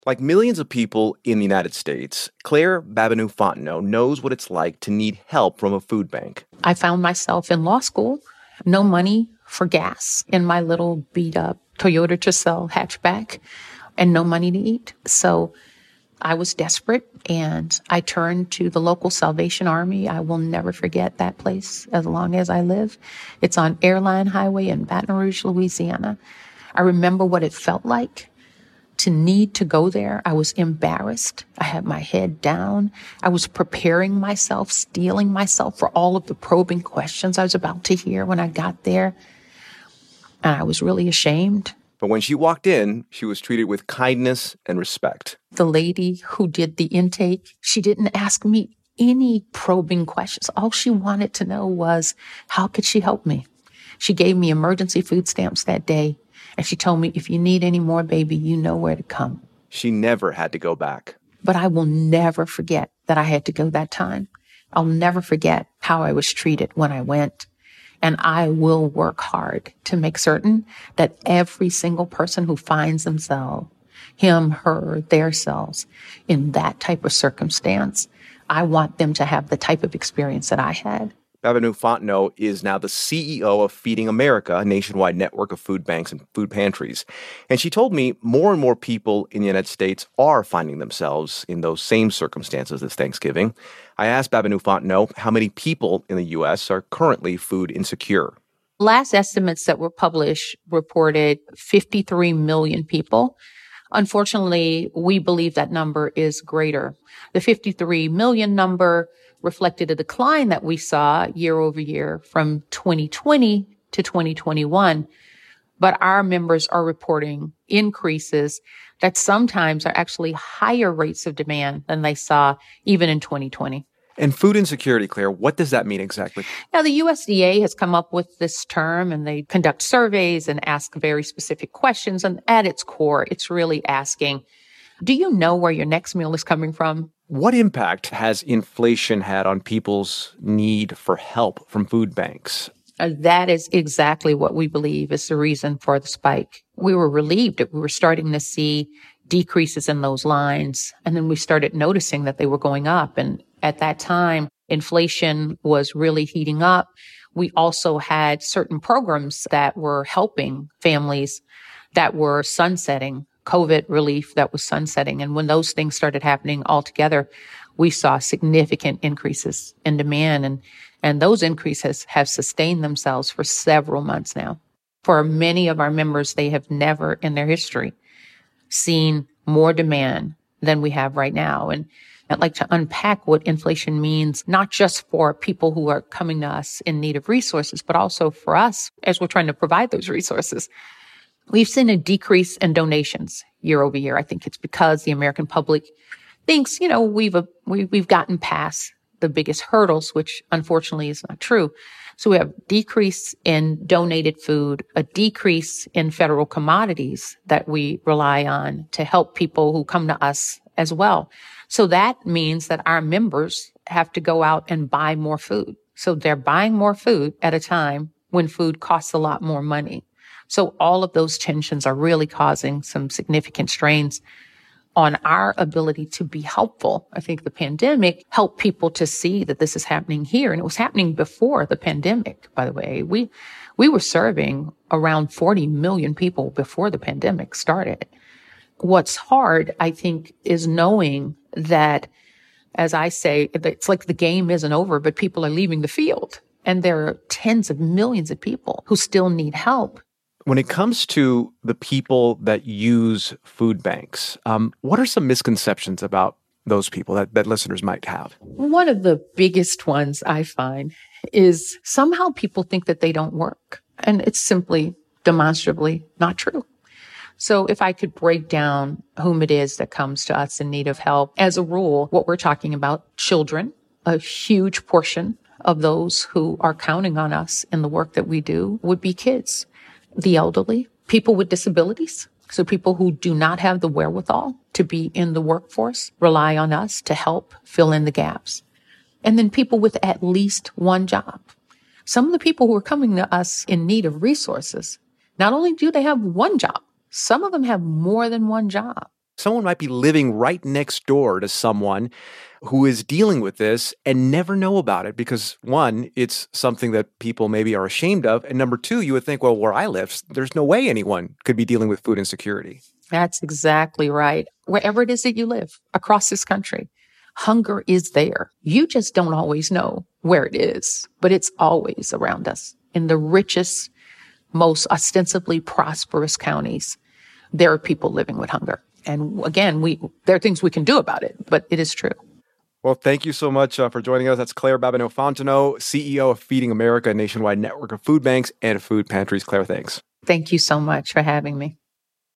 Like millions of people in the United States, Claire Babineaux-Fontenot knows what it's like to need help from a food bank. I found myself in law school, no money for gas in my little beat-up Toyota Tercel hatchback, and no money to eat. So I was desperate, and I turned to the local Salvation Army. I will never forget that place as long as I live. It's on Airline Highway in Baton Rouge, Louisiana. I remember what it felt like to need to go there. I was embarrassed. I had my head down. I was preparing myself, steeling myself for all of the probing questions I was about to hear when I got there. And I was really ashamed. But when she walked in, she was treated with kindness and respect. The lady who did the intake, she didn't ask me any probing questions. All she wanted to know was, how could she help me? She gave me emergency food stamps that day. And she told me, if you need any more, baby, you know where to come. She never had to go back. But I will never forget that I had to go that time. I'll never forget how I was treated when I went. And I will work hard to make certain that every single person who finds themselves, him, her, their selves, in that type of circumstance, I want them to have the type of experience that I had. Babineaux-Fontenot is now the CEO of Feeding America, a nationwide network of food banks and food pantries. And she told me more and more people in the United States are finding themselves in those same circumstances this Thanksgiving. I asked Babineaux-Fontenot how many people in the U.S. are currently food insecure. Last estimates that were published reported 53 million people. Unfortunately, we believe that number is greater. The 53 million number reflected a decline that we saw year over year from 2020 to 2021. But our members are reporting increases that sometimes are actually higher rates of demand than they saw even in 2020. And food insecurity, Claire, what does that mean exactly? Now, the USDA has come up with this term, and they conduct surveys and ask very specific questions. And at its core, it's really asking, do you know where your next meal is coming from? What impact has inflation had on people's need for help from food banks? That is exactly what we believe is the reason for the spike. We were relieved that we were starting to see decreases in those lines, and then we started noticing that they were going up. And at that time, inflation was really heating up. We also had certain programs that were helping families that were sunsetting, COVID relief that was sunsetting. And when those things started happening all together, we saw significant increases in demand. And those increases have sustained themselves for several months now. For many of our members, they have never in their history seen more demand than we have right now. And I'd like to unpack what inflation means, not just for people who are coming to us in need of resources, but also for us as we're trying to provide those resources. We've seen a decrease in donations year over year. I think it's because the American public thinks, we've gotten past the biggest hurdles, which unfortunately is not true. So we have decrease in donated food, a decrease in federal commodities that we rely on to help people who come to us as well. So that means that our members have to go out and buy more food. So they're buying more food at a time when food costs a lot more money. So all of those tensions are really causing some significant strains on our ability to be helpful. I think the pandemic helped people to see that this is happening here. And it was happening before the pandemic, by the way. We were serving around 40 million people before the pandemic started. What's hard, I think, is knowing that, as I say, it's like the game isn't over, but people are leaving the field. And there are tens of millions of people who still need help. When it comes to the people that use food banks, what are some misconceptions about those people that listeners might have? One of the biggest ones I find is somehow people think that they don't work. And it's simply demonstrably not true. So if I could break down whom it is that comes to us in need of help, as a rule, what we're talking about, children, a huge portion of those who are counting on us in the work that we do would be kids. The elderly, people with disabilities, so people who do not have the wherewithal to be in the workforce rely on us to help fill in the gaps. And then people with at least one job. Some of the people who are coming to us in need of resources, not only do they have one job, some of them have more than one job. someone might be living right next door to someone who is dealing with this and never know about it because, one, it's something that people maybe are ashamed of. And number two, you would think, well, where I live, there's no way anyone could be dealing with food insecurity. That's exactly right. Wherever it is that you live across this country, hunger is there. You just don't always know where it is, but it's always around us. In the richest, most ostensibly prosperous counties, there are people living with hunger. And again, there are things we can do about it, but it is true. Well, thank you so much for joining us. That's Claire Babineaux-Fontenot, CEO of Feeding America, a nationwide network of food banks and food pantries. Claire, thanks. Thank you so much for having me.